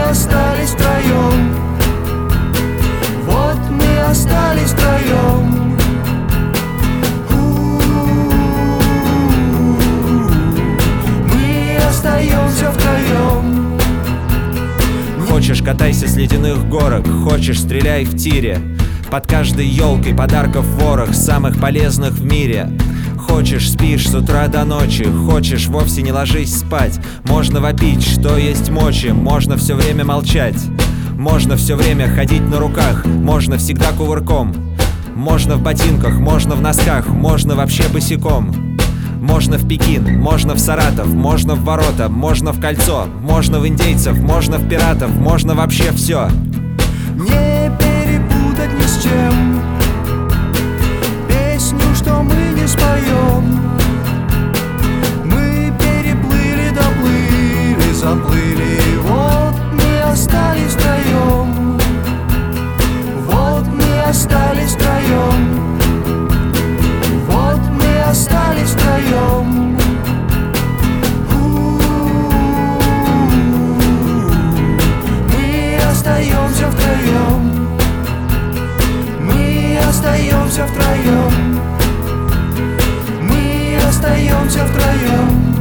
остались втроем. Вот мы остались втроем. Мы остаемся втроем. Хочешь, катайся с ледяных горок, хочешь, стреляй в тире. Под каждой елкой подарков ворох, самых полезных в мире. Хочешь, спишь с утра до ночи, хочешь, вовсе не ложись спать. Можно вопить, что есть мочи, можно все время молчать. Можно все время ходить на руках, можно всегда кувырком. Можно в ботинках, можно в носках, можно вообще босиком. Можно в Пекин, можно в Саратов, можно в ворота, можно в кольцо, можно в индейцев, можно в пиратов, можно вообще все. Не перепутать ни с чем песню, что мы не споем. Мы переплыли, доплыли, заплыли, вот мы остались втроем. Вот мы остались втроем. Вот мы остались втроем. Мы остаемся втроем. Мы остаемся втроем. Мы остаемся втроем.